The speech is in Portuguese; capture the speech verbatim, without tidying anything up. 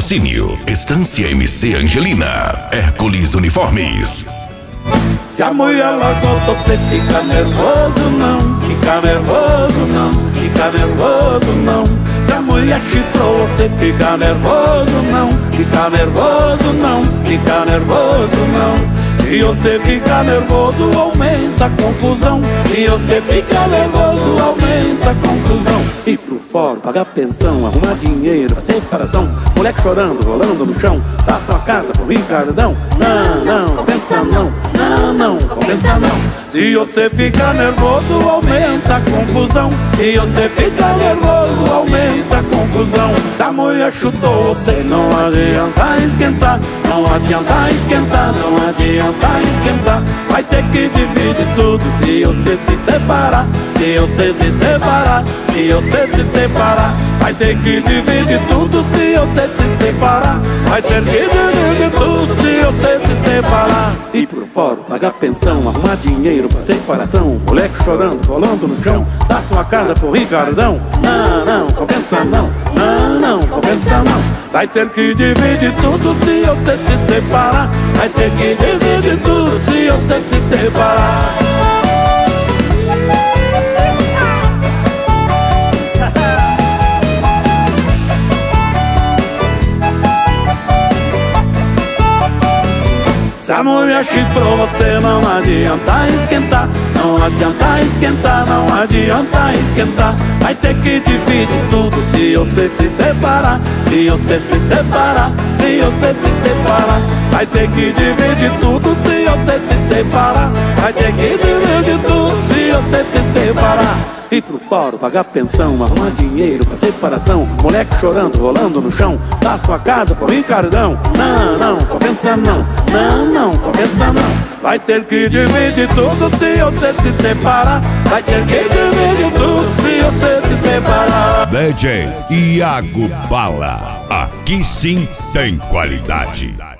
Patrocínio Estância M C Angelina, Hércules Uniformes. Se a mulher largou, você fica nervoso não, fica nervoso não, fica nervoso não. Se a mulher chifrou, você fica nervoso não, fica nervoso não, fica nervoso não. Se você fica nervoso, aumenta a confusão. Se você fica nervoso, aumenta a confusão. Ir pro fórum, pagar pensão, arrumar dinheiro pra separação. Moleque chorando, rolando no chão, dá sua casa pro Ricardão. Não, não, compensa não, não, não, compensa não. Se você fica nervoso, aumenta a confusão. Se você fica nervoso, aumenta a confusão. Se a mulher chutou, você não adianta esquentar. Não adianta esquentar, não adianta esquentar. Vai ter que dividir tudo se você se separar. Se você se separar, se você se separar. Vai ter que dividir tudo se você se separar. Vai ter que dividir tudo se você se separar. Ir pro fórum, pagar pensão, arrumar dinheiro pra separação. Moleque chorando, rolando no chão, dá sua casa pro Ricardão. Não, não, compensa não, não, não, compensa não. Vai ter que dividir tudo se você se separar. Vai ter que dividir tudo se você se separar. Se a mulher chifrou, você não adianta esquentar. Não adianta esquentar, não adianta esquentar. Vai ter que dividir tudo se você se separar. Se você se separar, se você se separar. Vai ter que dividir tudo se você se separar. Vai ter que dividir tudo se você se separar. Ir pro fórum, pagar pensão, arrumar dinheiro pra separação. Moleque chorando, rolando no chão, dá sua casa pro Ricardão. Não, não, compensa não, não, não, compensa não. Vai ter que dividir tudo se você se separar. Vai ter que dividir tudo se você se separar. D J Iago Bala, aqui sim tem qualidade.